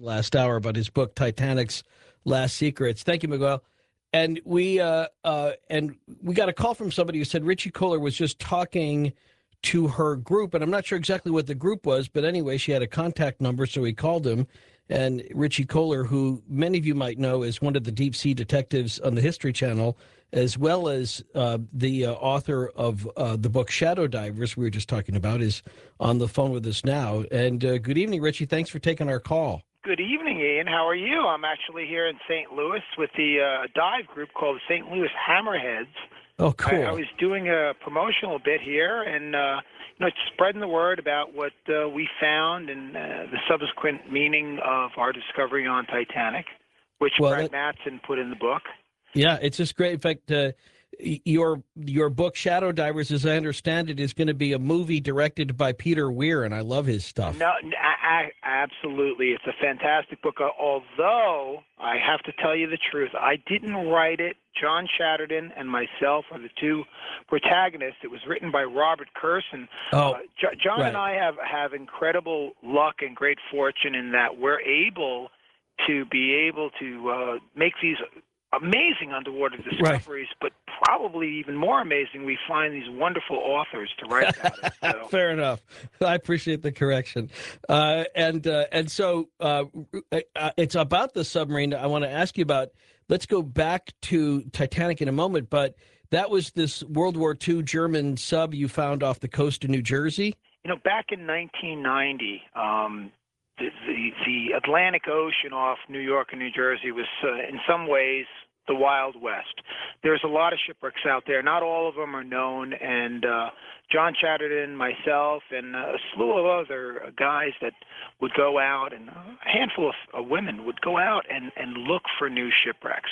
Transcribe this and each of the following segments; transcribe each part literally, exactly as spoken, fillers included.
last hour about his book, Titanic's Last Secrets. Thank you, Miguel. And we uh, uh, and we got a call from somebody who said Richie Kohler was just talking to her group, and I'm not sure exactly what the group was, but anyway, she had a contact number, so we called him. And Richie Kohler, who many of you might know is one of the deep sea detectives on the History Channel, as well as uh, the uh, author of uh, the book Shadow Divers we were just talking about, is on the phone with us now. And uh, good evening, Richie. Thanks for taking our call. Good evening, Ian. How are you? I'm actually here in Saint Louis with the uh, dive group called the Saint Louis Hammerheads. Oh, cool. I, I was doing a promotional bit here and uh, you know, spreading the word about what uh, we found and uh, the subsequent meaning of our discovery on Titanic, which well, Craig that, Mattson put in the book. Yeah, it's just great. In fact, uh, your your book Shadow Divers, as I understand it, is going to be a movie directed by Peter Weir, and I love his stuff. No, I, I, absolutely, it's a fantastic book. Although I have to tell you the truth, I didn't write it. John Chatterton and myself are the two protagonists. It was written by Robert Kurson. Oh, uh, J- John right. and I have have incredible luck and great fortune in that we're able to be able to uh, make these amazing underwater discoveries, right. But probably even more amazing, we find these wonderful authors to write about it. So. Fair enough. I appreciate the correction. Uh, and uh, and so uh, it's about the submarine. I want to ask you about. Let's go back to Titanic in a moment, but that was this World War Two German sub you found off the coast of New Jersey? You know, back in nineteen ninety, um, the, the, the Atlantic Ocean off New York and New Jersey was, uh, in some ways, the Wild West. There's a lot of shipwrecks out there. Not all of them are known, and uh, John Chatterton, myself, and a slew of other guys that would go out, and a handful of uh, women would go out and, and look for new shipwrecks.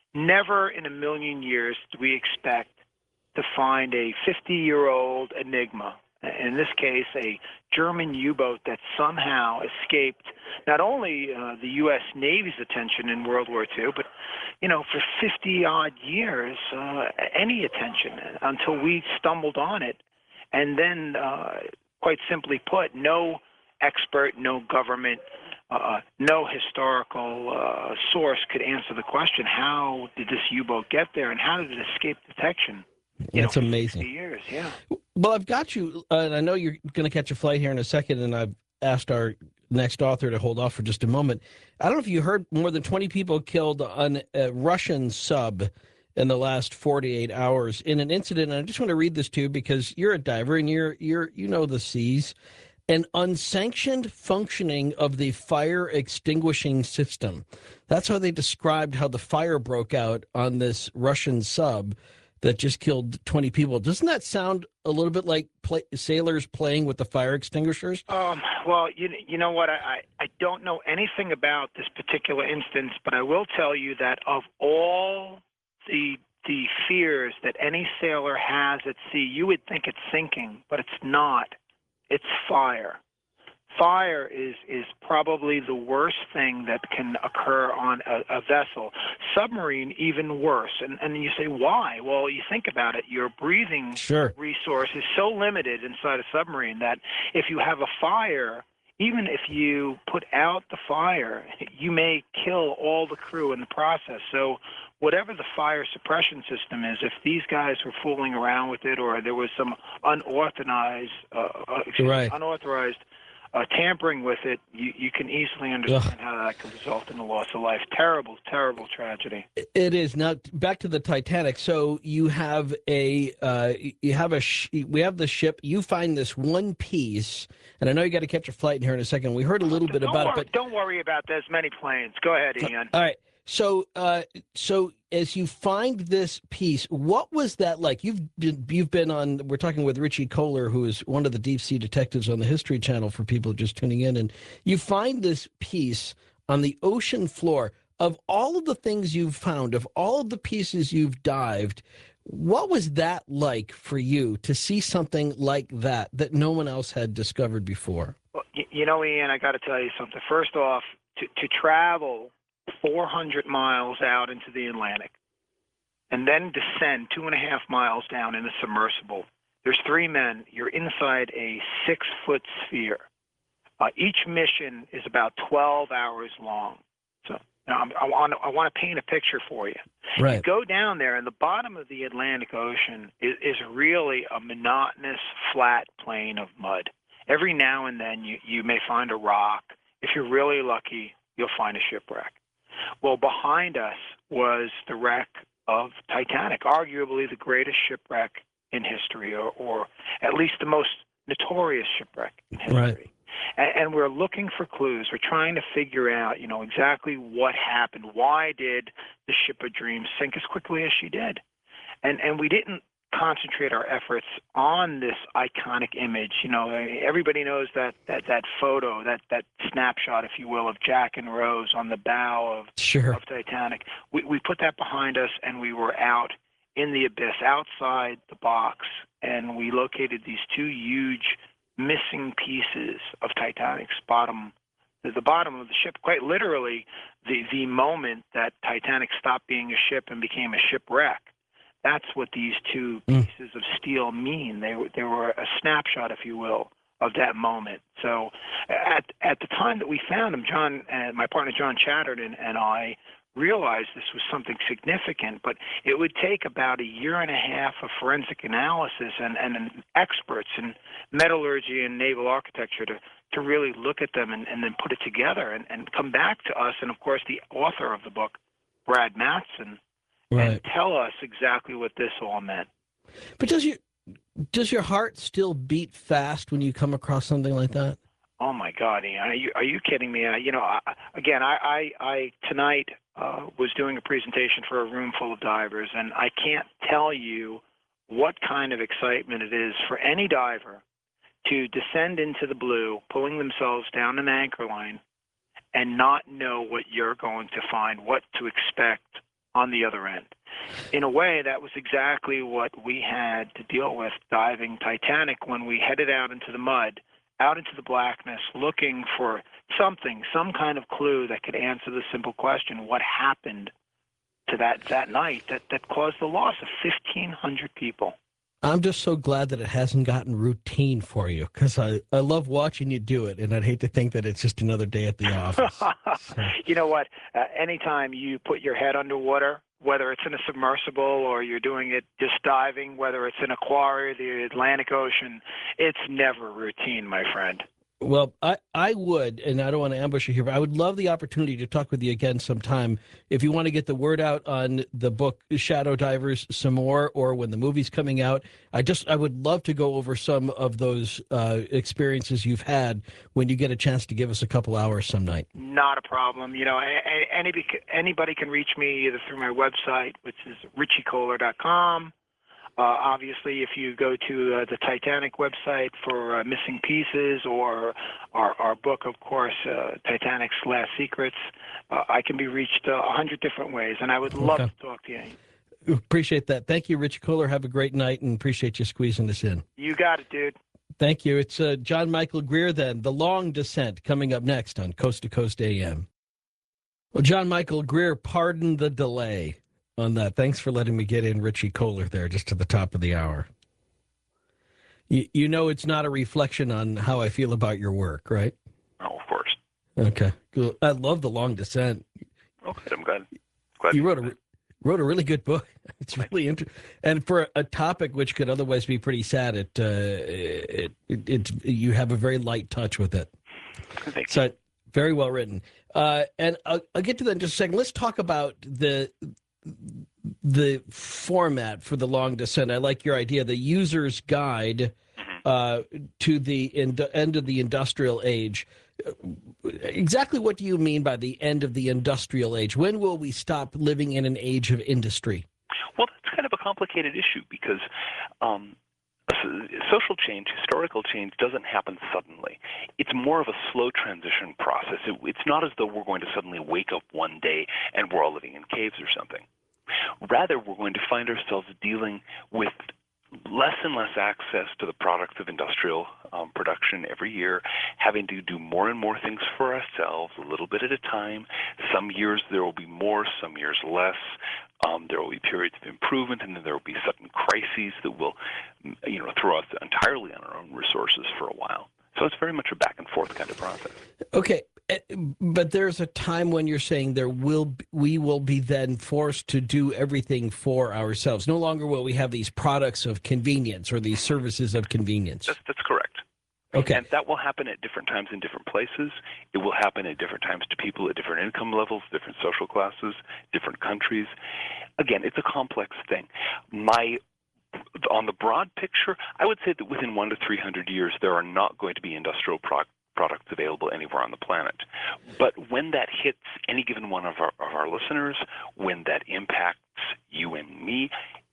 Never in a million years do we expect to find a fifty-year-old enigma, in this case, a German U-boat that somehow escaped not only uh, the U S Navy's attention in World War Two, but, you know, for fifty-odd years, uh, any attention until we stumbled on it. And then, uh, quite simply put, no expert, no government, uh, no historical uh, source could answer the question, how did this U-boat get there and how did it escape detection? You That's know, amazing. fifty years, yeah. Well, I've got you, uh, and I know you're going to catch a flight here in a second, and I've asked our next author to hold off for just a moment. I don't know if you heard, more than twenty people killed on a Russian sub in the last forty-eight hours in an incident. And I just want to read this to you because you're a diver and you're you're you know the seas. An unsanctioned functioning of the fire extinguishing system. That's how they described how the fire broke out on this Russian sub that just killed twenty people. Doesn't that sound a little bit like play, sailors playing with the fire extinguishers? Um, well, you, you know what? I, I don't know anything about this particular instance, but I will tell you that of all the the fears that any sailor has at sea, you would think it's sinking, but it's not. It's fire. Fire is, is probably the worst thing that can occur on a, a vessel. Submarine, even worse. And, and you say, why? Well, you think about it. Your breathing sure. resource is so limited inside a submarine that if you have a fire, even if you put out the fire, you may kill all the crew in the process. So whatever the fire suppression system is, if these guys were fooling around with it or there was some unauthorized, uh, excuse right. me, unauthorized Uh, tampering with it, you, you can easily understand Ugh. how that could result in the loss of life. Terrible, terrible tragedy. It is. Now back to the Titanic. So you have a uh, you have a sh- we have the ship. You find this one piece, and I know you got to catch a flight in here in a second. We heard a little bit don't about worry, it, but don't worry about those many planes. Go ahead, Ian. All right. So, uh, so as you find this piece, what was that like? You've been, you've been on. We're talking with Richie Kohler, who is one of the deep sea detectives on the History Channel. For people just tuning in, and you find this piece on the ocean floor. Of all of the things you've found, of all of the pieces you've dived, what was that like for you to see something like that that no one else had discovered before? Well, you, you know, Ian, I got to tell you something. First off, to, to travel four hundred miles out into the Atlantic and then descend two and a half miles down in a submersible. There's three men. You're inside a six-foot sphere. Uh, each mission is about twelve hours long. So now I'm, I want to I want to paint a picture for you. Right. You go down there, and the bottom of the Atlantic Ocean is, is really a monotonous, flat plain of mud. Every now and then, you, you may find a rock. If you're really lucky, you'll find a shipwreck. Well, behind us was the wreck of Titanic, arguably the greatest shipwreck in history, or, or at least the most notorious shipwreck in history. Right. And, and we're looking for clues. We're trying to figure out, you know, exactly what happened. Why did the ship of dreams sink as quickly as she did? And and we didn't concentrate our efforts on this iconic image. You know, everybody knows that that, that photo, that, that snapshot, if you will, of Jack and Rose on the bow of, Sure. of Titanic. We, we put that behind us, and we were out in the abyss, outside the box, and we located these two huge missing pieces of Titanic's bottom, the, the bottom of the ship. Quite literally, the, the moment that Titanic stopped being a ship and became a shipwreck. That's what these two pieces of steel mean. They, they were a snapshot, if you will, of that moment. So at, at the time that we found them, John and my partner John Chatterton and I realized this was something significant, but it would take about a year and a half of forensic analysis and, and experts in metallurgy and naval architecture to, to really look at them and, and then put it together and, and come back to us. And, of course, the author of the book, Brad Matson, Right. and tell us exactly what this all meant. But does your does your heart still beat fast when you come across something like that? Oh my God, Ian, are you are you kidding me? Uh, you know, I, again, I I, I tonight uh, was doing a presentation for a room full of divers, and I can't tell you what kind of excitement it is for any diver to descend into the blue, pulling themselves down an anchor line, and not know what you're going to find, what to expect on the other end. In a way, that was exactly what we had to deal with diving Titanic when we headed out into the mud, out into the blackness, looking for something, some kind of clue that could answer the simple question, what happened to that, that night that, that caused the loss of fifteen hundred people. I'm just so glad that it hasn't gotten routine for you, because I, I love watching you do it, and I'd hate to think that it's just another day at the office. So. You know what? Uh, anytime you put your head underwater, whether it's in a submersible or you're doing it just diving, whether it's in a quarry, the Atlantic Ocean, it's never routine, my friend. Well, I, I would, and I don't want to ambush you here, but I would love the opportunity to talk with you again sometime. If you want to get the word out on the book Shadow Divers some more, or when the movie's coming out, I just I would love to go over some of those uh, experiences you've had when you get a chance to give us a couple hours some night. Not a problem. You know, anybody, anybody can reach me either through my website, which is richie kohler dot com. Uh, obviously, if you go to uh, the Titanic website for uh, missing pieces, or our, our book, of course, uh, Titanic's Last Secrets, uh, I can be reached uh, a hundred different ways, and I would love okay. to talk to you. Appreciate that. Thank you, Richie Kohler. Have a great night, and appreciate you squeezing this in. You got it, dude. Thank you. It's uh, John Michael Greer, then. The Long Descent, coming up next on Coast to Coast A M. Well, John Michael Greer, pardon the delay on that. Thanks for letting me get in Richie Kohler there just to the top of the hour. You, you know it's not a reflection on how I feel about your work, right? Oh, of course. Okay. Cool. I love The Long Descent. Okay, I'm glad. glad you wrote a, wrote a really good book. It's really interesting. And for a topic which could otherwise be pretty sad, it, uh, it, it, it you have a very light touch with it. Thank so you. Very well written. Uh, and I'll, I'll get to that in just a second. Let's talk about the the format for The Long Descent. I like your idea, the user's guide uh, to the in, end of the industrial age. Exactly what do you mean by the end of the industrial age? When will we stop living in an age of industry? Well, that's kind of a complicated issue because um, social change, historical change, doesn't happen suddenly. It's more of a slow transition process. It, it's not as though we're going to suddenly wake up one day and we're all living in caves or something. Rather, we're going to find ourselves dealing with less and less access to the products of industrial um, production every year, having to do more and more things for ourselves, a little bit at a time. Some years there will be more, some years less. Um, there will be periods of improvement, and then there will be sudden crises that will, you know, throw us entirely on our own resources for a while. So it's very much a back and forth kind of process. Okay, but there's a time when you're saying there will we will be then forced to do everything for ourselves. No longer will we have these products of convenience or these services of convenience. That's, that's correct. Okay. And that will happen at different times in different places. It will happen at different times to people at different income levels, different social classes, different countries. Again, it's a complex thing. My On the broad picture, I would say that within one to three hundred years, there are not going to be industrial pro- products available anywhere on the planet. But when that hits any given one of our, of our listeners, when that impacts you and me,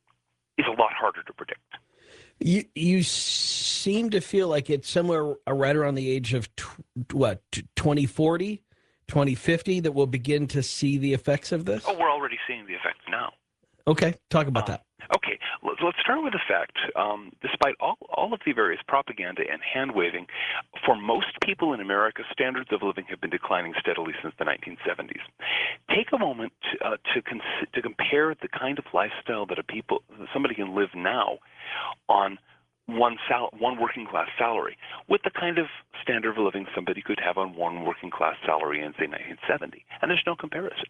is a lot harder to predict. You you seem to feel like it's somewhere right around the age of tw- what twenty forty, twenty fifty that we'll begin to see the effects of this. Oh, we're already seeing the effects now. Okay, talk about uh, that. Okay, let's start with the fact, um, despite all, all of the various propaganda and hand-waving, for most people in America, standards of living have been declining steadily since the nineteen seventies. Take a moment uh, to, cons- to compare the kind of lifestyle that a people, somebody can live now on one sal- one working class salary with the kind of standard of living somebody could have on one working class salary in, say, nineteen seventy, and there's no comparison.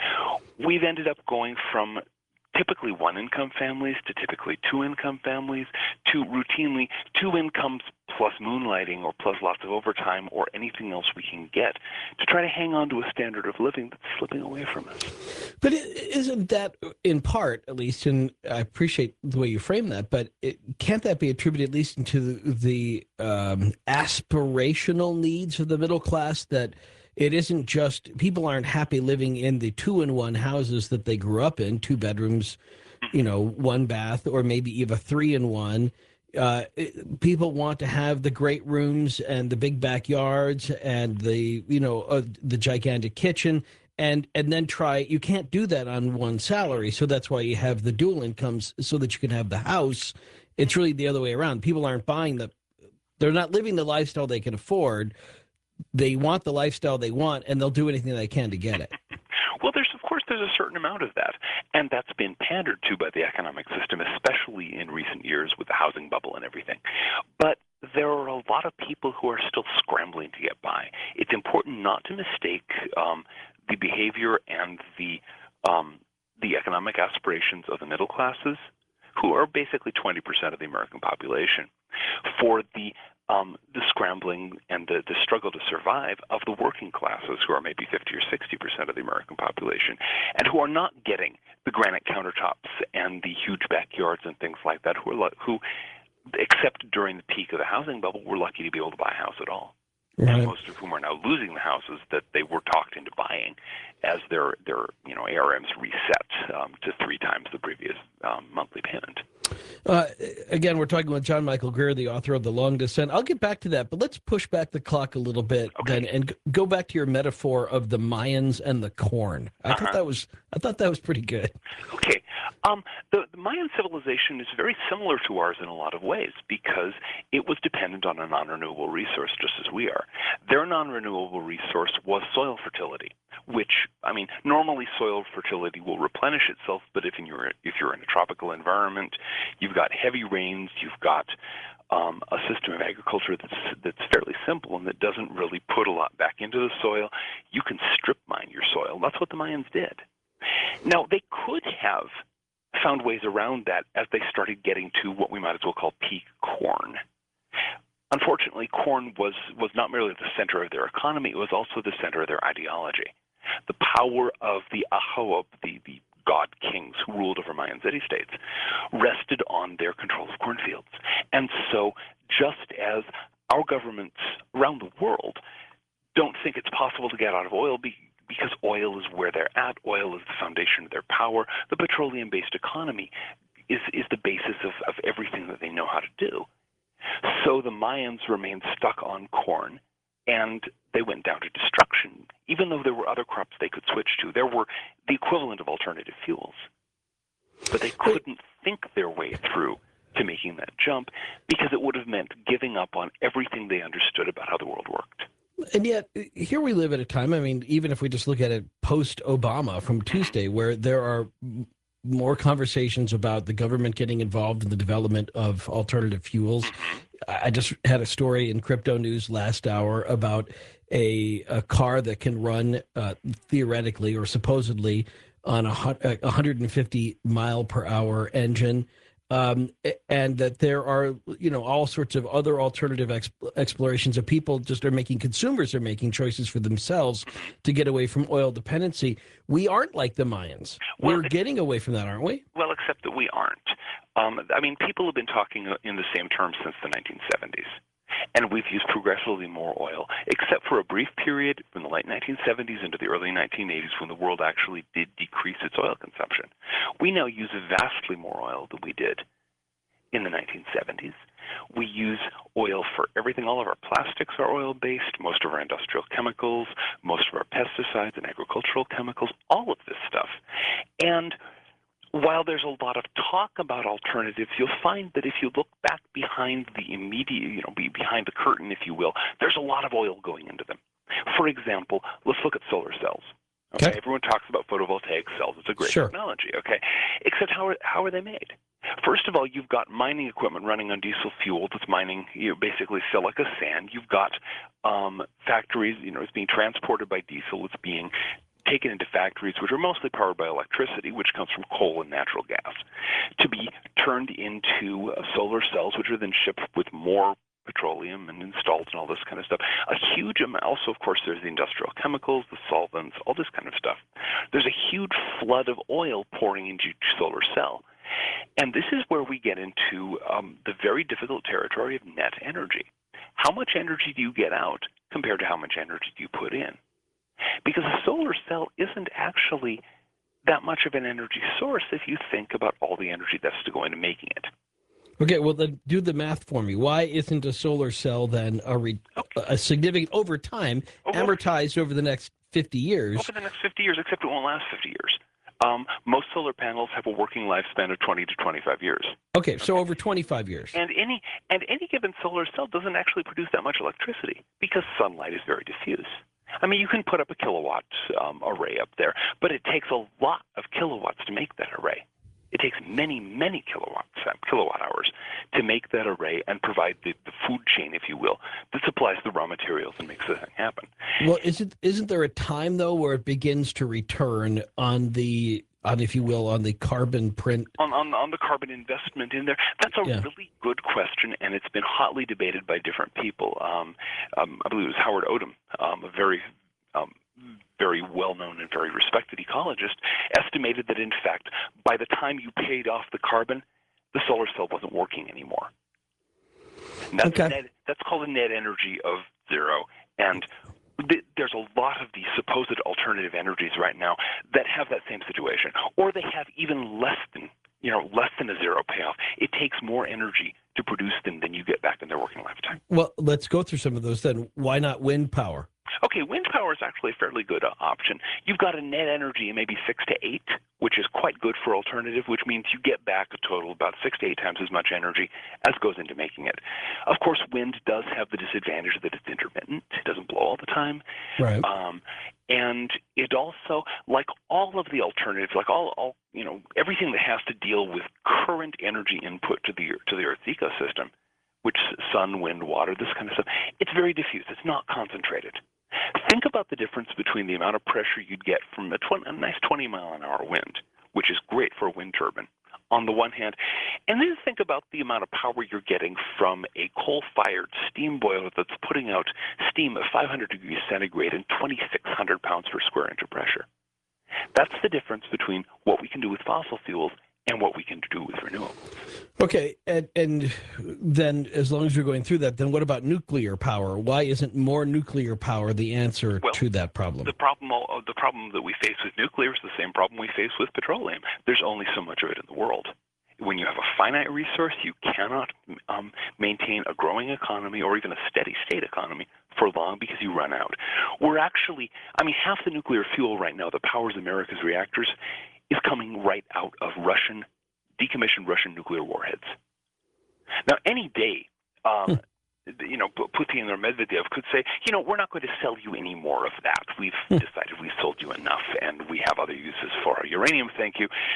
We've ended up going from typically one-income families to typically two-income families to routinely two incomes plus moonlighting or plus lots of overtime or anything else we can get to try to hang on to a standard of living that's slipping away from us. But isn't that, in part, at least, and I appreciate the way you frame that, but it, can't that be attributed at least into the, the um, aspirational needs of the middle class, that it isn't just people aren't happy living in the two-in-one houses that they grew up in, two bedrooms, you know, one bath, or maybe even three-in-one. Uh, it, people want to have the great rooms and the big backyards and the, you know, uh, the gigantic kitchen, and and then try. You can't do that on one salary, so that's why you have the dual incomes so that you can have the house. It's really the other way around. People aren't buying the, they're not living the lifestyle they can afford. They want the lifestyle they want, and they'll do anything they can to get it. Well, there's of course there's a certain amount of that, and that's been pandered to by the economic system, especially in recent years with the housing bubble and everything. But there are a lot of people who are still scrambling to get by. It's important not to mistake um, the behavior and the um, the economic aspirations of the middle classes, who are basically twenty percent of the American population, for the Um, the scrambling and the, the struggle to survive of the working classes, who are maybe fifty or sixty percent of the American population, and who are not getting the granite countertops and the huge backyards and things like that, who, are, who except during the peak of the housing bubble, were lucky to be able to buy a house at all. Right. And most of whom are now losing the houses that they were talked into buying as their, their you know, A R Ms reset um, to three times the previous um, monthly payment. Uh, again, we're talking with John Michael Greer, the author of The Long Descent. I'll get back to that, but let's push back the clock a little bit okay. then, and go back to your metaphor of the Mayans and the corn. I uh-huh. thought that was I thought that was pretty good. Okay, um, the, the Mayan civilization is very similar to ours in a lot of ways because it was dependent on a non-renewable resource, just as we are. Their non-renewable resource was soil fertility, which, I mean, normally soil fertility will replenish itself, but if you're if you're in a tropical environment, you've got heavy rains, you've got um, a system of agriculture that's that's fairly simple and that doesn't really put a lot back into the soil, you can strip mine your soil. That's what the Mayans did. Now, they could have found ways around that as they started getting to what we might as well call peak corn. Unfortunately, corn was, was not merely the center of their economy, it was also the center of their ideology. The power of the Ahoab, the, the god kings who ruled over Mayan city-states, rested on their control of cornfields. And so just as our governments around the world don't think it's possible to get out of oil be, because oil is where they're at, oil is the foundation of their power, the petroleum-based economy is, is the basis of, of everything that they know how to do. So the Mayans remained stuck on corn, and they went down to destruction, even though there were other crops they could switch to. There were the equivalent of alternative fuels. But they couldn't think their way through to making that jump because it would have meant giving up on everything they understood about how the world worked. And yet, here we live at a time, I mean, even if we just look at it post-Obama from Tuesday, where there are more conversations about the government getting involved in the development of alternative fuels. I just had a story in Crypto News last hour about a, a car that can run uh, theoretically or supposedly on a, hu- a one hundred fifty mile per hour engine. Um, and that there are, you know, all sorts of other alternative exp- explorations of people just are making, consumers are making choices for themselves to get away from oil dependency. We aren't like the Mayans. Well, We're getting away from that, aren't we? Well, except that we aren't. Um, I mean, people have been talking in the same terms since the nineteen seventies. And we've used progressively more oil, except for a brief period from the late nineteen seventies into the early nineteen eighties when the world actually did decrease its oil consumption. We now use vastly more oil than we did in the nineteen seventies. We use oil for everything. All of our plastics are oil-based, most of our industrial chemicals, most of our pesticides and agricultural chemicals, all of this stuff. And while there's a lot of talk about alternatives, you'll find that if you look back behind the immediate, you know, behind the curtain, if you will, there's a lot of oil going into them. For example, let's look at solar cells. Okay, okay. Everyone talks about photovoltaic cells. It's a great Sure. technology. Okay, except how are, how are they made? First of all, you've got mining equipment running on diesel fuel that's mining, you know, basically silica sand. You've got um, factories, you know, it's being transported by diesel. It's being taken into factories which are mostly powered by electricity, which comes from coal and natural gas, to be turned into uh, solar cells, which are then shipped with more petroleum and installed and all this kind of stuff. A huge amount. Also, of course, there's the industrial chemicals, the solvents, all this kind of stuff. There's a huge flood of oil pouring into each solar cell. And this is where we get into um, the very difficult territory of net energy. How much energy do you get out compared to how much energy do you put in? Because a solar cell isn't actually that much of an energy source if you think about all the energy that's to go into making it. Okay, well, then do the math for me. Why isn't a solar cell then a, re- Okay. a significant, over time, Over- amortized over the next fifty years? Over the next fifty years, except it won't last fifty years. Um, most solar panels have a working lifespan of twenty to twenty-five years. Okay, so over twenty-five years. And any and any given solar cell doesn't actually produce that much electricity because sunlight is very diffuse. I mean, you can put up a kilowatt um, array up there, but it takes a lot of kilowatts to make that array. It takes many, many kilowatts, uh, kilowatt hours to make that array and provide the, the food chain, if you will, that supplies the raw materials and makes the thing happen. Well, is it, isn't there a time, though, where it begins to return on the, on, if you will, on the carbon print? On, on, on the carbon investment in there, that's a Yeah. really good question, and it's been hotly debated by different people. Um, um, I believe it was Howard Odum, um, a very um, very well-known and very respected ecologist, estimated that, in fact, by the time you paid off the carbon, the solar cell wasn't working anymore. And that's, Okay. net, that's called a net energy of zero. And th- there's a lot of these supposed alternative energies right now that have that same situation, or they have even less than, you know, less than a zero payoff. It takes more energy to produce them than you get back in their working lifetime. Well, let's go through some of those then. Why not wind power? Okay, wind power is actually a fairly good uh, option. You've got a net energy of maybe six to eight, which is quite good for alternative, which means you get back a total about six to eight times as much energy as goes into making it. Of course, wind does have the disadvantage that it's intermittent. It doesn't blow all the time. Right. Um, and it also, like all of the alternatives, like all, all, you know, everything that has to deal with current energy input to the to the Earth's ecosystem, which is sun, wind, water, this kind of stuff, it's very diffuse. It's not concentrated. Think about the difference between the amount of pressure you'd get from a, twenty, a nice twenty mile an hour wind, which is great for a wind turbine, on the one hand, and then think about the amount of power you're getting from a coal-fired steam boiler that's putting out steam at five hundred degrees centigrade and twenty-six hundred pounds per square inch of pressure. That's the difference between what we can do with fossil fuels and what we can do with renewables. Okay, and, and then as long as you're going through that, then what about nuclear power? Why isn't more nuclear power the answer Well, to that problem? The problem, the problem that we face with nuclear is the same problem we face with petroleum. There's only so much of it in the world. When you have a finite resource, you cannot um, maintain a growing economy or even a steady state economy for long because you run out. We're actually, I mean, half the nuclear fuel right now that powers America's reactors is coming right out of Russian, decommissioned Russian nuclear warheads. Now, any day, um, you know, Putin or Medvedev could say, you know, we're not going to sell you any more of that. We've decided we've sold you enough, and we have other uses for our uranium, thank you.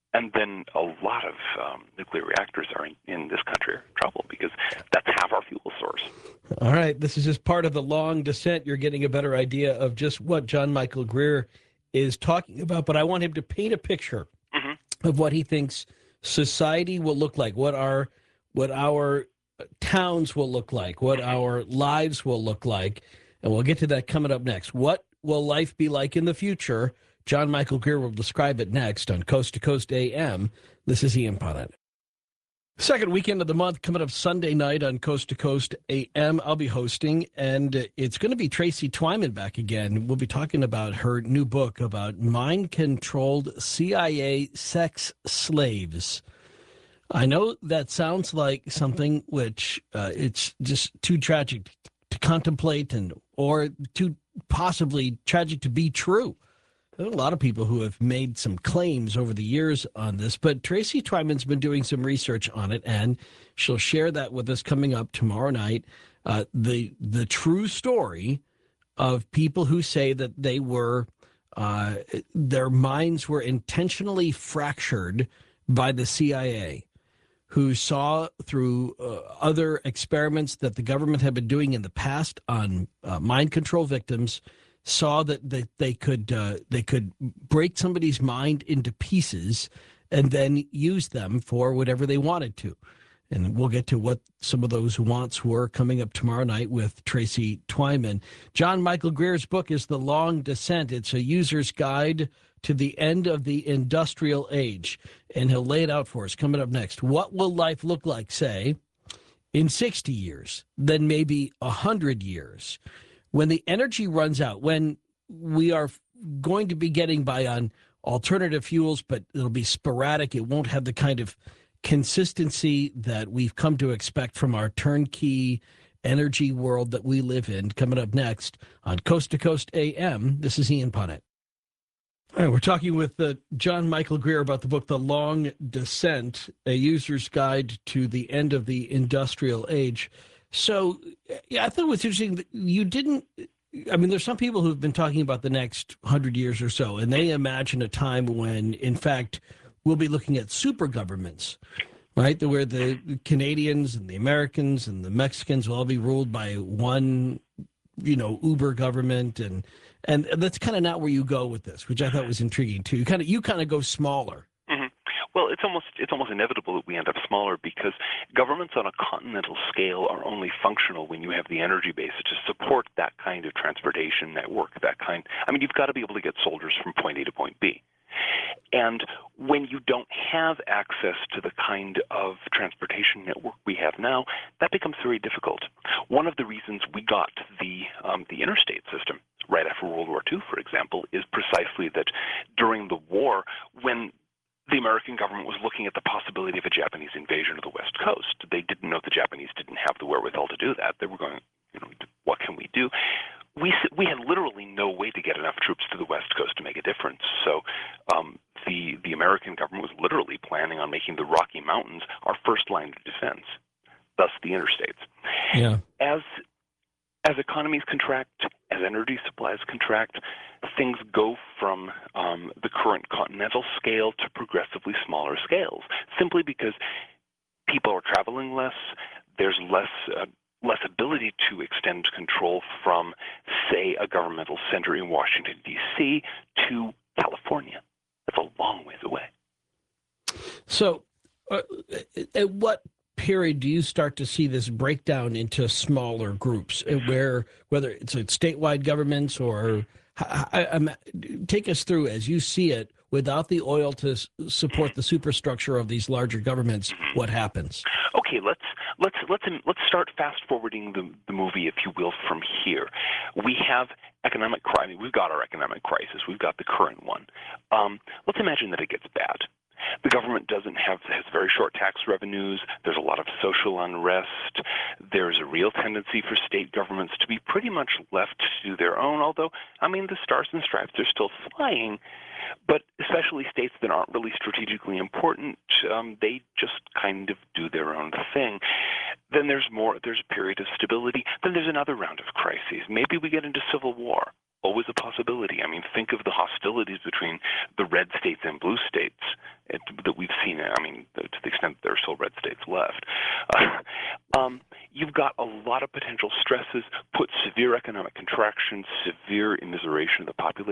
And then a lot of um, nuclear reactors are in, in this country are in trouble because that's half our fuel source. All right. This is just part of the long descent. You're getting a better idea of just what John Michael Greer is talking about. But I want him to paint a picture mm-hmm. of what he thinks society will look like, what our, what our towns will look like, what mm-hmm. our lives will look like. And we'll get to that coming up next. What will life be like in the future? John Michael Greer will describe it next on Coast to Coast A M. This is Ian Punnett. Second weekend of the month coming up Sunday night on Coast to Coast A M. I'll be hosting, and it's going to be Tracy Twyman back again. We'll be talking about her new book about mind-controlled C I A sex slaves. I know that sounds like something which uh, it's just too tragic to contemplate and or too possibly tragic to be true. There are a lot of people who have made some claims over the years on this, but Tracy Twyman's been doing some research on it, and she'll share that with us coming up tomorrow night. Uh, the the true story of people who say that they were, uh, their minds were intentionally fractured by the C I A, who saw through uh, other experiments that the government had been doing in the past on uh, mind control victims, saw that they, they could uh, they could break somebody's mind into pieces and then use them for whatever they wanted to. And we'll get to what some of those wants were coming up tomorrow night with Tracy Twyman. John Michael Greer's book is The Long Descent. It's a user's guide to the end of the industrial age. And he'll lay it out for us coming up next. What will life look like, say, in sixty years, then maybe one hundred years? When the energy runs out, when we are going to be getting by on alternative fuels, but it'll be sporadic, it won't have the kind of consistency that we've come to expect from our turnkey energy world that we live in. Coming up next on Coast to Coast A M, this is Ian Punnett. All right, we're talking with uh, John Michael Greer about the book, The Long Descent, a user's guide to the end of the industrial age. So, yeah, I thought it was interesting that you didn't, I mean, there's some people who've been talking about the next hundred years or so, and they imagine a time when, in fact, we'll be looking at super governments, right? Where the Canadians and the Americans and the Mexicans will all be ruled by one, you know, uber government. And, and that's kind of not where you go with this, which I thought was intriguing too. You kind of, you kind of go smaller. Mm-hmm. Well, it's almost it's almost inevitable that we end up smaller because governments on a continental scale are only functional when you have the energy base to support that kind of transportation network, that kind. I mean, you've got to be able to get soldiers from point A to point B. And when you don't have access to the kind of transportation network we have now, that becomes very difficult. One of the reasons we got the um, the interstate system right after World War Two, for example, is precisely that during the war, when the American government was looking at the possibility of a Japanese invasion of the West Coast. They didn't know the Japanese didn't have the wherewithal to do that. They were going, you know, what can we do? We we had literally no way to get enough troops to the West Coast to make a difference. So um, the the American government was literally planning on making the Rocky Mountains our first line of defense, thus the interstates. Yeah. As As economies contract, as energy supplies contract, things go from um, the current continental scale to progressively smaller scales, simply because people are traveling less, there's less uh, less ability to extend control from, say, a governmental center in Washington, D C to California. That's a long ways away. So uh, at what period do you start to see this breakdown into smaller groups where whether it's statewide governments or I, I, take us through as you see it without the oil to support the superstructure of these larger governments, what happens? Okay, let's let's let's let's start fast forwarding the, the movie, if you will, from here. We have economic crisis. We've got our economic crisis. We've got the current one. Um, let's imagine that it gets bad. The government doesn't have has very short tax revenues. There's a lot of social unrest. There's a real tendency for state governments to be pretty much left to do their own, although, I mean, the stars and stripes are still flying. But especially states that aren't really strategically important, um, they just kind of do their own thing. Then there's more. There's a period of stability. Then there's another round of crises. Maybe we get into civil war. Always a possibility. I mean, think of the hostilities between the red states and blue states. It,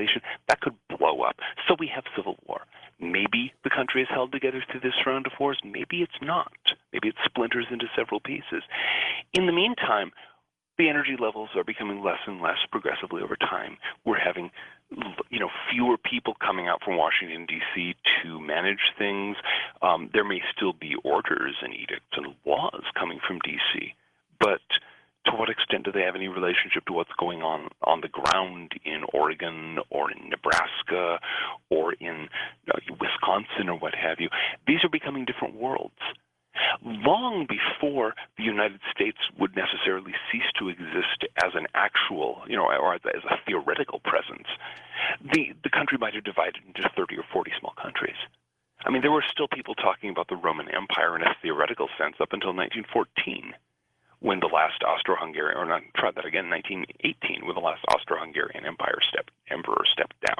civilization, that could blow up. So we have civil war. Maybe the country is held together through this round of wars. Maybe it's not. Maybe it splinters into several pieces. In the meantime, the energy levels are becoming less and less progressively over time. We're having, you know, fewer people coming out from Washington, D C to manage things. Um, there may still be orders and edicts and laws coming from D C, but to what extent do they have any relationship to what's going on on the ground in Oregon or in Nebraska or in uh, Wisconsin or what have you? These are becoming different worlds. Long before the United States would necessarily cease to exist as an actual, you know, or as a theoretical presence, the, the country might have divided into thirty or forty small countries. I mean, there were still people talking about the Roman Empire in a theoretical sense up until nineteen fourteen, when the last Austro-Hungarian, or not, try that again, nineteen eighteen, when the last Austro-Hungarian Empire stepped, emperor stepped down.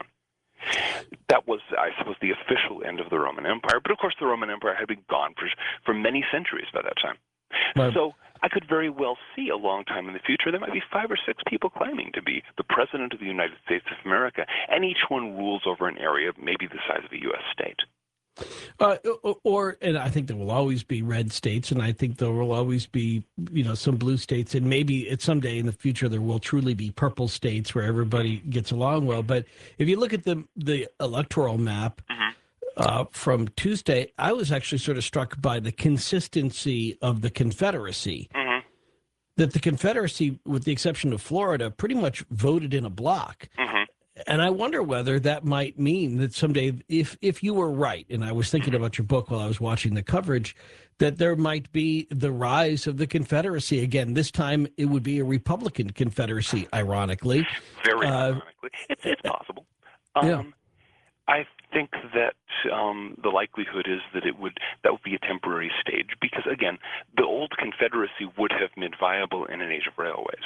That was, I suppose, the official end of the Roman Empire. But of course, the Roman Empire had been gone for, for many centuries by that time. Right. So I could very well see a long time in the future, there might be five or six people claiming to be the President of the United States of America, and each one rules over an area maybe the size of a U S state. Uh, or, and I think there will always be red states, and I think there will always be, you know, some blue states, and maybe at someday in the future there will truly be purple states where everybody gets along well. But if you look at the the electoral map mm-hmm. uh, from Tuesday, I was actually sort of struck by the consistency of the Confederacy. Mm-hmm. That the Confederacy, with the exception of Florida, pretty much voted in a block. Mm-hmm. And I wonder whether that might mean that someday, if if you were right, and I was thinking about your book while I was watching the coverage, that there might be the rise of the Confederacy again. This time it would be a Republican Confederacy, ironically. Very uh, ironically. It's, it's possible. Um, yeah. I think that um, the likelihood is that it would that would be a temporary stage because, again, the old Confederacy would have been viable in an age of railways.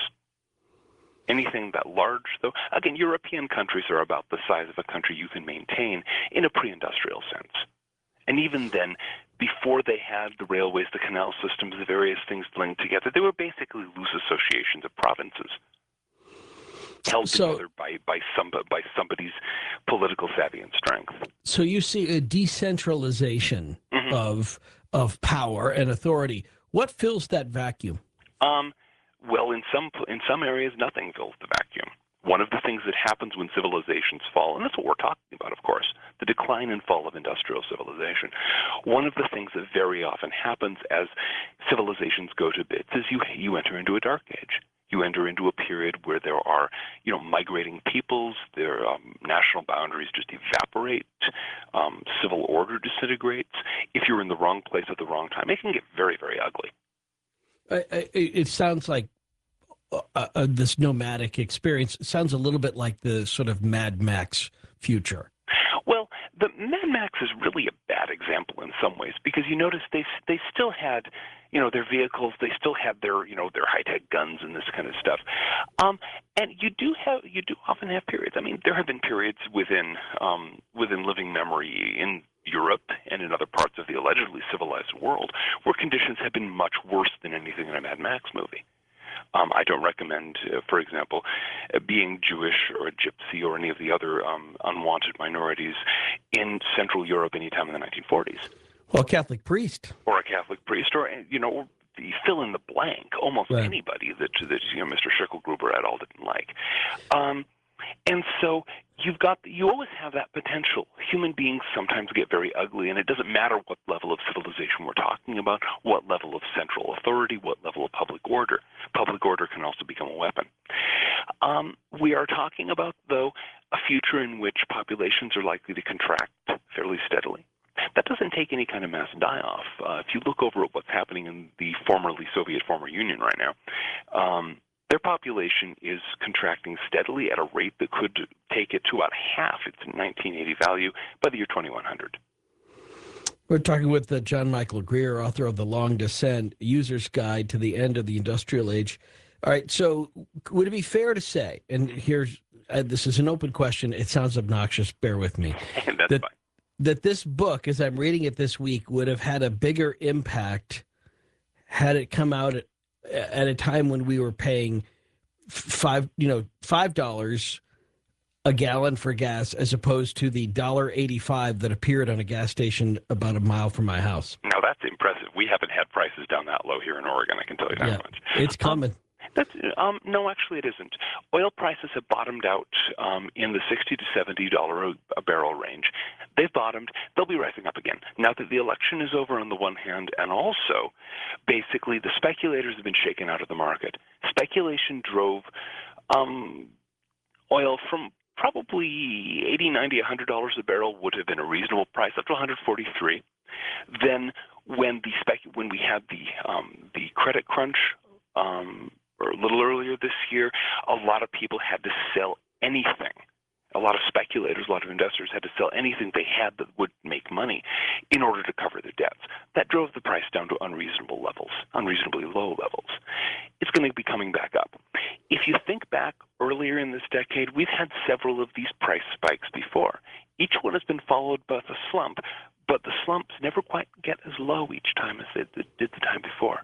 Anything that large, though, again, European countries are about the size of a country you can maintain in a pre-industrial sense. And even then, before they had the railways, the canal systems, the various things linked together, they were basically loose associations of provinces held so, together by, by, some, by somebody's political savvy and strength. So you see a decentralization mm-hmm. of, of power and authority. What fills that vacuum? Um. Well, in some in some areas, nothing fills the vacuum. One of the things that happens when civilizations fall, and that's what we're talking about, of course, the decline and fall of industrial civilization. One of the things that very often happens as civilizations go to bits is you you enter into a dark age. You enter into a period where there are, you know, migrating peoples, their um, national boundaries just evaporate, um, civil order disintegrates. If you're in the wrong place at the wrong time, it can get very, very ugly. It sounds like uh, uh, this nomadic experience it sounds a little bit like the sort of Mad Max future. Well, the Mad Max is really a bad example in some ways because you notice they they still had, you know, their vehicles, they still had their, you know, their high-tech guns and this kind of stuff. Um, and you do have you do often have periods. I mean, there have been periods within um, within living memory in Europe and in other parts of the allegedly civilized world where conditions have been much worse than anything in a Mad Max movie. Um, I don't recommend, uh, for example, uh, being Jewish or a gypsy or any of the other um, unwanted minorities in Central Europe anytime in the nineteen forties. Well, a Catholic priest. Or a Catholic priest, or, you know, or you fill in the blank, almost right. anybody that, that, you know, Mister Schicklgruber at all didn't like. Um, And so you've got, you always have that potential. Human beings sometimes get very ugly, and it doesn't matter what level of civilization we're talking about, what level of central authority, what level of public order. Public order can also become a weapon. Um, we are talking about, though, a future in which populations are likely to contract fairly steadily. That doesn't take any kind of mass die-off. Uh, if you look over at what's happening in the formerly Soviet former Union right now, um, their population is contracting steadily at a rate that could take it to about half its nineteen eighty value by the year twenty-one hundred. We're talking with uh, John Michael Greer, author of The Long Descent, User's Guide to the End of the Industrial Age. All right, so would it be fair to say, and here's, uh, this is an open question, it sounds obnoxious, bear with me. That's that, fine. That this book, as I'm reading it this week, would have had a bigger impact had it come out at at a time when we were paying five, you know, five dollars a gallon for gas as opposed to the one dollar eighty-five that appeared on a gas station about a mile from my house. Now, that's impressive. We haven't had prices down that low here in Oregon, I can tell you that Yeah, much. it's coming. Um, That's, um, no, actually, it isn't. Oil prices have bottomed out um, in the sixty to seventy dollars a, a barrel range. They've bottomed. They'll be rising up again now that the election is over on the one hand, and also, basically, the speculators have been shaken out of the market. Speculation drove um, oil from probably eighty, ninety, one hundred dollars a barrel would have been a reasonable price, up to one hundred forty-three. Then, when the spec, when we had the um, the credit crunch. Um, or a little earlier this year, a lot of people had to sell anything. A lot of speculators, a lot of investors had to sell anything they had that would make money in order to cover their debts. That drove the price down to unreasonable levels, unreasonably low levels. It's going to be coming back up. If you think back earlier in this decade, we've had several of these price spikes before. Each one has been followed by a slump, but the slumps never quite get as low each time as they did the time before.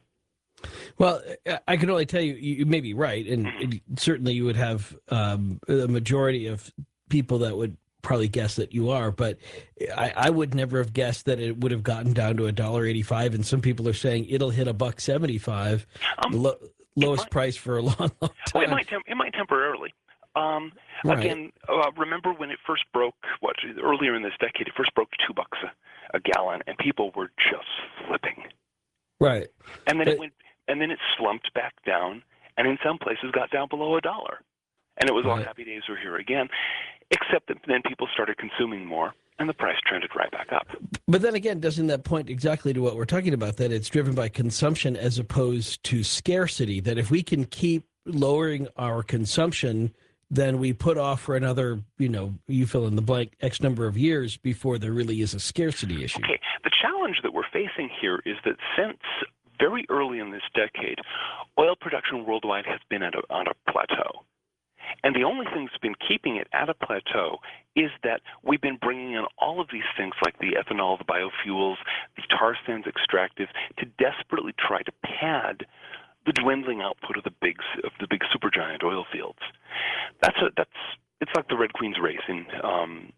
Well, I can only tell you, you may be right, and it, certainly you would have um, a majority of people that would probably guess that you are, but I, I would never have guessed that it would have gotten down to a dollar eighty-five, and some people are saying it'll hit a buck seventy-five, um, the lo- lowest might, price for a long, long time. Well, it might, tem- it might temporarily. Um, right. Again, uh, remember when it first broke, what, earlier in this decade, it first broke two bucks a, a gallon, and people were just flipping. Right. And then but, it went, and then it slumped back down, and in some places got down below a dollar. And it was right. all happy days were here again, except that then people started consuming more, and the price trended right back up. But then again, doesn't that point exactly to what we're talking about, that it's driven by consumption as opposed to scarcity, that if we can keep lowering our consumption, then we put off for another, you know, you fill in the blank, X number of years before there really is a scarcity issue. Okay, the challenge that we're facing here is that since very early in this decade, oil production worldwide has been at a, on a plateau. And the only thing that's been keeping it at a plateau is that we've been bringing in all of these things like the ethanol, the biofuels, the tar sands extractives to desperately try to pad the dwindling output of the big of the big supergiant oil fields. That's a, that's it's like the Red Queen's race in um,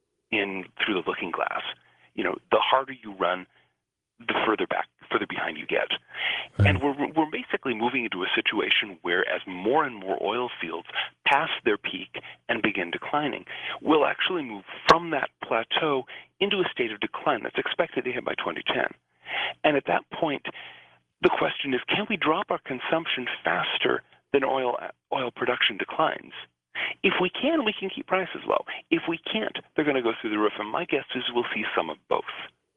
in Through the Looking Glass. You know, the harder you run, the further back, further behind you get. Right. And we're we're basically moving into a situation where as more and more oil fields pass their peak and begin declining, we'll actually move from that plateau into a state of decline that's expected to hit by twenty ten. And at that point, the question is, can we drop our consumption faster than oil oil production declines? If we can, we can keep prices low. If we can't, they're going to go through the roof. And my guess is we'll see some of both.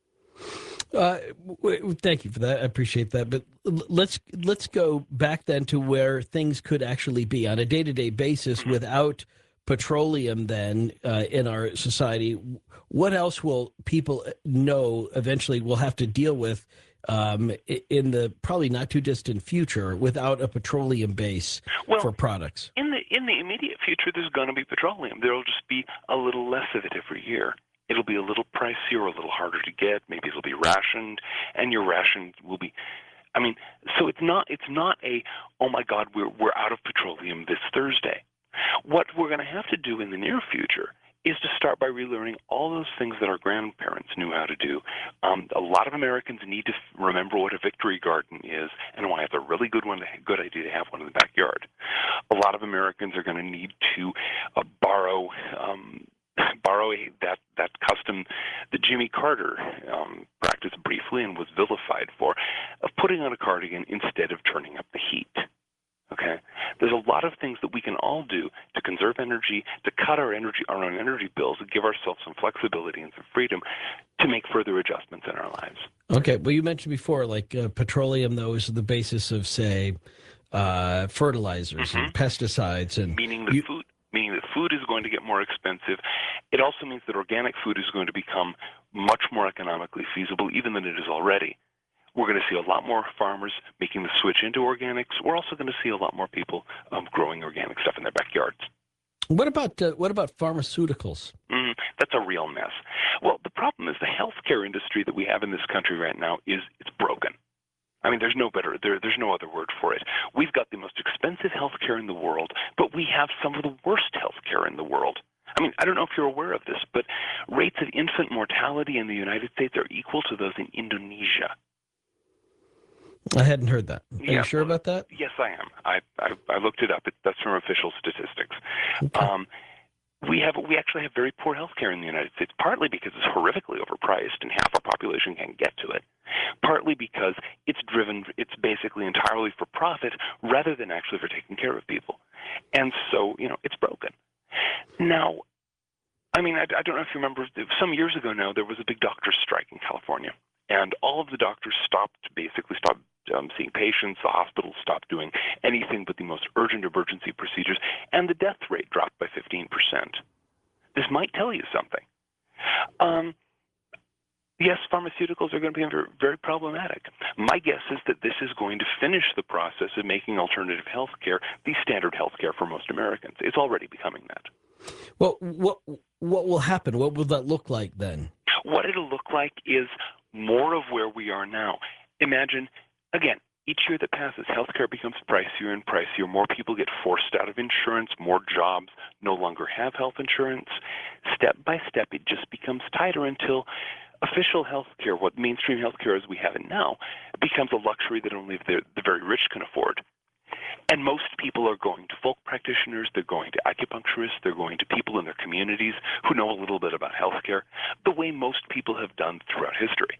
Uh, w- thank you for that. I appreciate that. But l- let's let's go back then to where things could actually be on a day-to-day basis mm-hmm. without petroleum then uh, in our society. What else will people know eventually we'll have to deal with um, in the probably not too distant future without a petroleum base well, for products? In the in the immediate future, there's going to be petroleum. There will just be a little less of it every year. It'll be a little pricier, a little harder to get. Maybe it'll be rationed, and your ration will be. I mean, so it's not it's not a oh my God, we're we're out of petroleum this Thursday. What we're going to have to do in the near future is to start by relearning all those things that our grandparents knew how to do. Um, a lot of Americans need to remember what a victory garden is and why it's a really good one, good idea to have one in the backyard. A lot of Americans are going to need to uh, borrow. Um, borrow that, that custom that Jimmy Carter um, practiced briefly and was vilified for, of putting on a cardigan instead of turning up the heat. Okay, there's a lot of things that we can all do to conserve energy, to cut our energy, our own energy bills, and give ourselves some flexibility and some freedom to make further adjustments in our lives. Okay, well, you mentioned before, like uh, petroleum, though, is the basis of, say, uh, fertilizers mm-hmm. and pesticides, and meaning the you- food. Meaning that food is going to get more expensive. It also means that organic food is going to become much more economically feasible, even than it is already. We're going to see a lot more farmers making the switch into organics. We're also going to see a lot more people um, growing organic stuff in their backyards. What about uh, what about pharmaceuticals? Mm, that's a real mess. Well, the problem is the healthcare industry that we have in this country right now is it's broken. I mean, there's no better, there, there's no other word for it. We've got the most expensive healthcare in the world, but we have some of the worst healthcare in the world. I mean, I don't know if you're aware of this, but rates of infant mortality in the United States are equal to those in Indonesia. I hadn't heard that. Are Yeah, you sure about that? Yes, I am. I I, I looked it up. It, that's from official statistics. Okay. Um, we have we actually have very poor health care in the United States, partly because it's horrifically overpriced and half our population can't get to it, partly because it's driven, it's basically entirely for profit rather than actually for taking care of people. And so, you know, it's broken. Now, I mean, I, I don't know if you remember, some years ago now, there was a big doctor's strike in California. And all of the doctors stopped, basically stopped um, seeing patients. The hospitals stopped doing anything but the most urgent emergency procedures. And the death rate dropped by fifteen percent. This might tell you something. Um, yes, pharmaceuticals are going to be very, very problematic. My guess is that this is going to finish the process of making alternative health care the standard health care for most Americans. It's already becoming that. Well, what what will happen? What will that look like then? What it'll look like is more of where we are now. Imagine, again, each year that passes, healthcare becomes pricier and pricier. More people get forced out of insurance. More jobs no longer have health insurance. Step by step, it just becomes tighter until official healthcare, what mainstream healthcare as we have it now, becomes a luxury that only the, the very rich can afford. And most people are going to folk practitioners, they're going to acupuncturists, they're going to people in their communities who know a little bit about healthcare, the way most people have done throughout history.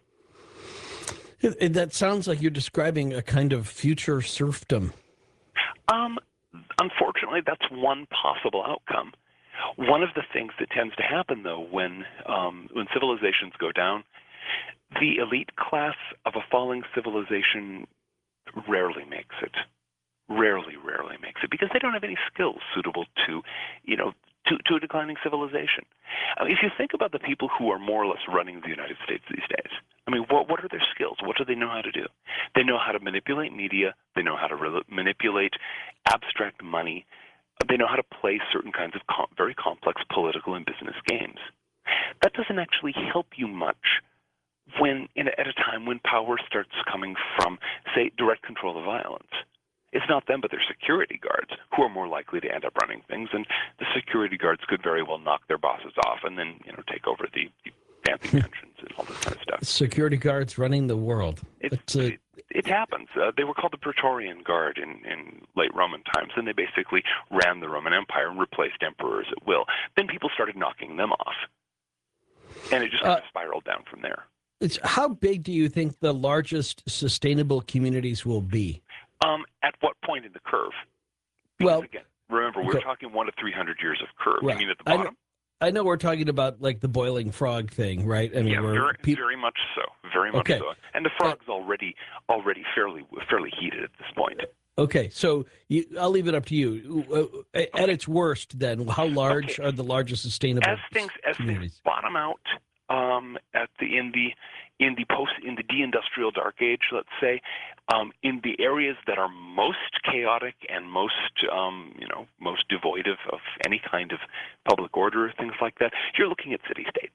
It, it, that sounds like you're describing a kind of future serfdom. Um, unfortunately, that's one possible outcome. One of the things that tends to happen, though, when um, when civilizations go down, the elite class of a falling civilization rarely makes it. Rarely, rarely makes it because they don't have any skills suitable to, you know, to, to a declining civilization. I mean, if you think about the people who are more or less running the United States these days, I mean, what what are their skills? What do they know how to do? They know how to manipulate media. They know how to re- manipulate abstract money. They know how to play certain kinds of com- very complex political and business games. That doesn't actually help you much when, in a, at a time when power starts coming from, say, direct control of violence. It's not them, but their security guards who are more likely to end up running things, and the security guards could very well knock their bosses off and then, you know, take over the, the fancy mansions and all this kind of stuff. Security guards running the world. It's, a... it, it happens. Uh, they were called the Praetorian Guard in, in late Roman times, and they basically ran the Roman Empire and replaced emperors at will. Then people started knocking them off, and it just kind uh, of spiraled down from there. It's, how big do you think the largest sustainable communities will be? Um, at what point in the curve? Because Well, again, remember, we're okay. talking one to three hundred years of curve. Right. You mean at the I know, bottom? I know we're talking about like the boiling frog thing, right? I mean, Yeah, where very, peop- very much so. Very much Okay. so. And the frog's already already fairly fairly heated at this point. Okay, so you, I'll leave it up to you. Uh, At its worst, then, how large Okay. are the largest sustainable As things as communities? things bottom out um, at the in the in the post in the deindustrial dark age, let's say, um, in the areas that are most chaotic and most um, you know most devoid of, of any kind of public order, things like that, you're looking at city states.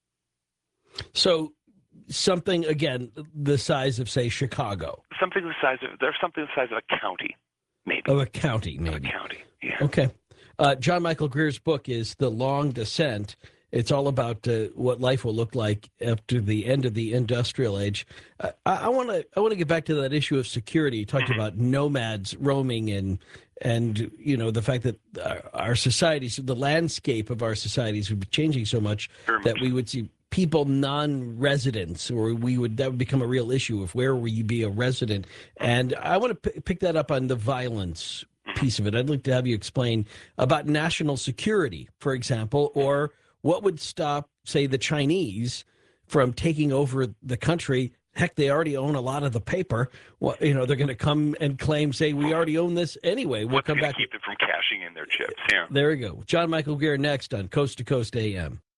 So something, again, the size of, say, Chicago. Something the size of there's something the size of a county, maybe. Of a county, Of maybe. a county, yeah. Okay. Uh, John Michael Greer's book is The Long Descent. It's all about uh, what life will look like after the end of the industrial age. Uh, I want to I want to get back to that issue of security. You talked about nomads roaming and and you know the fact that our, our societies, the landscape of our societies, would be changing so much Very that much. we would see people non-residents, or we would that would become a real issue of where will you be a resident. And I want to p- pick that up on the violence piece of it. I'd like to have you explain about national security, for example, or what would stop, say, the Chinese from taking over the country? Heck, they already own a lot of the paper. Well, you know, they're going to come and claim, say, we already own this anyway. We'll What's come going back. to keep them from cashing in their chips? Yeah. There we go. John Michael Greer next on Coast to Coast A M.